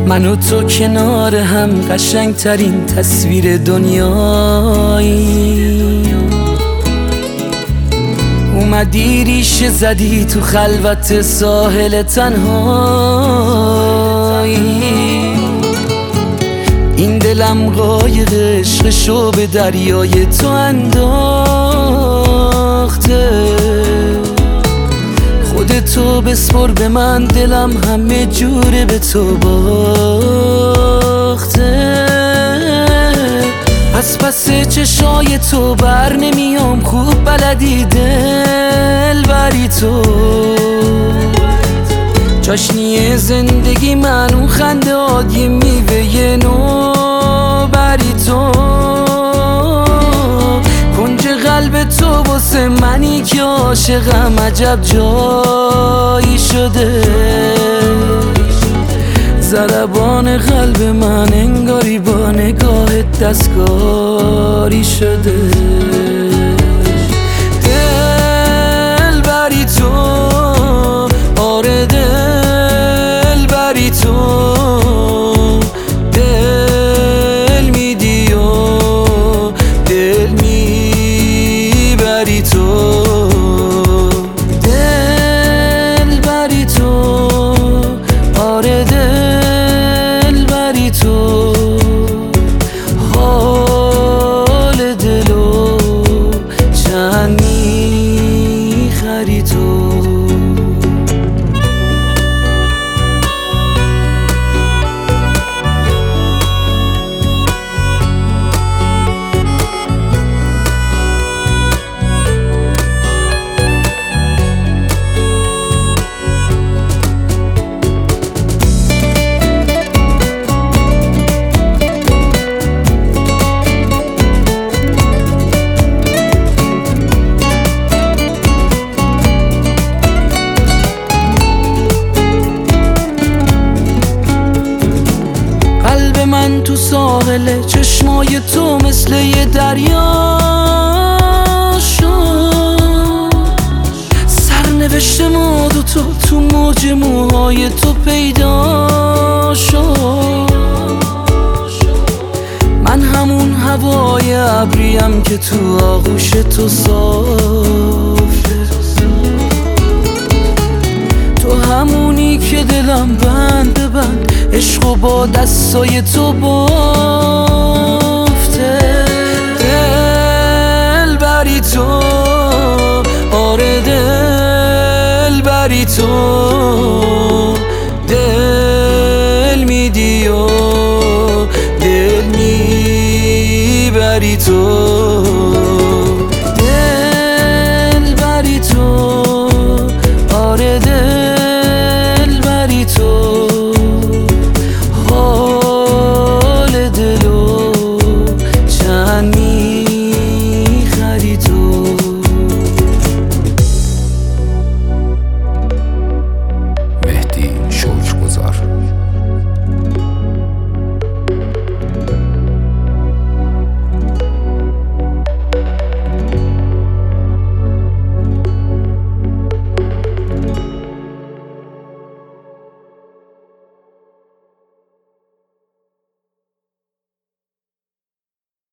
من و تو کنار هم قشنگ ترین تصویر دنیایی. اومدی ریشه زدی تو خلوت ساحل تنهایی. این دلم قایق عشقشو به دریای تو انداخته. خودتو بسپر به من، دلم همه جوره به تو باخته. از پس چشای تو بر نمیام، خوب بلدی دل بری تو. چاشنی زندگی من، اون خنده آدی میوه نو بری تو. کنج قلب تو واسه منی که عاشقم عجب جایی شده. ضربان قلب من انگاری با نگاهت دستکاری شده. دل بری تو، آره دل بری تو. دل میدی و دل میبری تو. دل بری تو، آره دل بری تو. حال دلو چند میخری تو. من تو ساحل چشمای تو مثل یه دریا شد. سرنوشت ما دوتا تو موج موهای تو پیدا شد. من همون هوای ابریم که تو آغوش تو صافه. تو همونی که دلم بند بند عشقو با دستای تو بافته. دل بری تو، آره دل بری تو.